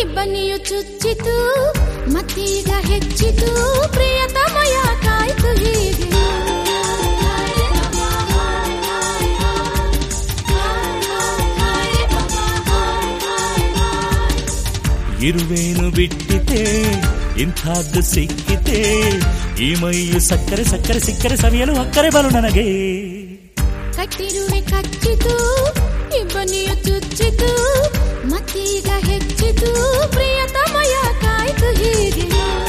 ಇಬ್ಬನಿಯು ಚುಚ್ಚಿತು ಮತ್ತೀಗ ಹೆಚ್ಚಿತು ಪ್ರಿಯತಮಯ ಕಾಯ್ತು ಹೀಗೆ ಇರುವೇನು ಬಿಟ್ಟಿತೆ ಇಂಥದ್ದು ಸಿಕ್ಕಿತೆ ಈ ಮೈಯು ಸಕ್ಕರೆ ಸಕ್ಕರೆ ಸಿಕ್ಕರೆ ಸವಿಯಲು ಅಕ್ಕರೆ ಬಲು ನನಗೆ ಕಟ್ಟಿರುವೆ ಕಚ್ಚಿತು ಇಬ್ಬನಿಯು ಚುಚ್ಚಿತು ಮತ್ತೀಗ ಹೆಚ್ಚಿತು ಪ್ರಿಯತಮಯ ಕಾಯ್ತು ಹೀಗೆ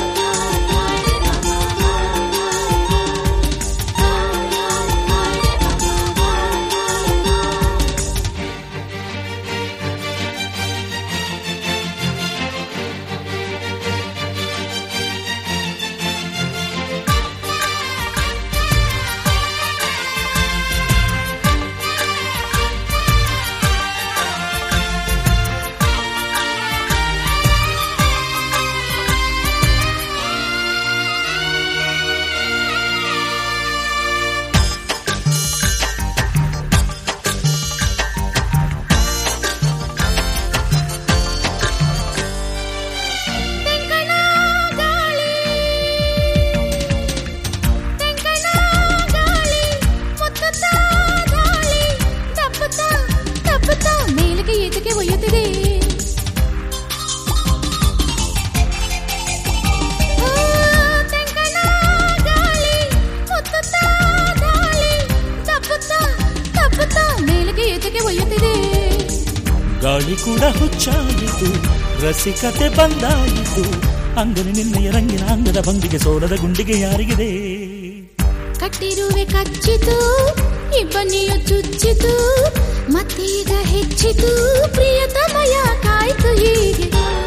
ಗಾಳಿ ಕೂಡ ಹುಚ್ಚಾಯಿತು ರಸಿಕತೆ ಬಂದಾಯಿತು ಅಂಗನಿ ನಿನ್ನೆಯ ರಂಗಿನ ಅಂಗದ ಭಂಗಿಗೆ ಸೋಲದ ಗುಂಡಿಗೆ ಯಾರಿಗಿದೆ ಕಟ್ಟಿರುವೆ ಕಚ್ಚಿತು ಇಬ್ಬನಿಯು ಚುಚ್ಚಿತು ಮತ್ತೀಗ ಹೆಚ್ಚಿತು ಪ್ರಿಯತಮಯ ಕಾಯ್ತು ಹೀಗೆ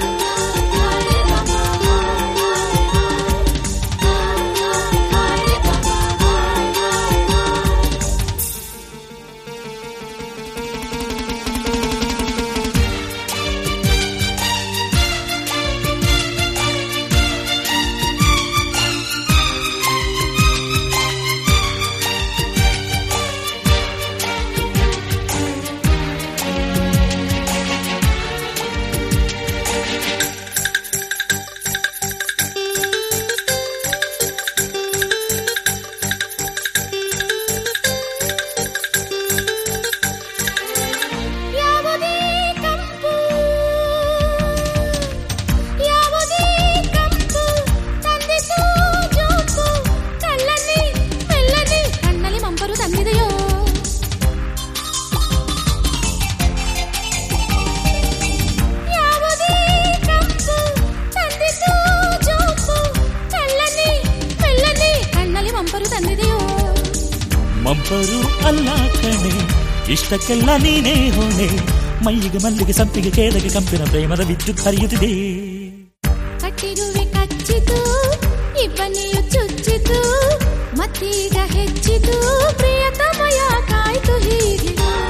ಮಂಪರು ಅಲ್ಲ ಕಣೆ ಇಷ್ಟಕ್ಕೆಲ್ಲ ನೀನೇ ಹೊಣೆ ಮೈಯಿಗೆ ಮಲ್ಲಿಗೆ ಸಂಪಿಗೆ ಕೇದಗೆ ಕಂಪಿನ ಪ್ರೇಮದ ವಿದ್ಯುತ್ ಹರಿಯುತ್ತಿದೆ ಕಟ್ಟಿರುವೆ ಕಚ್ಚಿತು ಇಬ್ಬನಿಯು ಚುಚ್ಚಿತು ಮತ್ತೀಗ ಹೆಚ್ಚಿತು ಪ್ರಿಯತಮಯ ಕಾಯ್ತು ಹೀಗೆ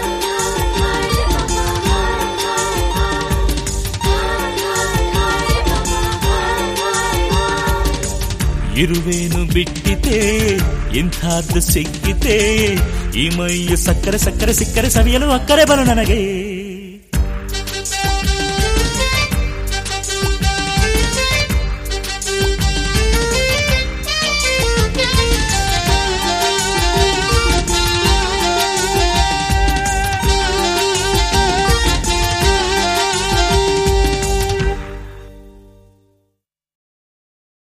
ಇರುವೇನು ಬಿಟ್ಟಿತೆ ಇಂಥದ್ದು ಸಿಕ್ಕಿತೆ ಈ ಮೈಯು ಸಕ್ಕರೆ ಸಕ್ಕರೆ ಸಿಕ್ಕರೆ ಸವಿಯಲು ಅಕ್ಕರೆ ಬರು ನನಗೆ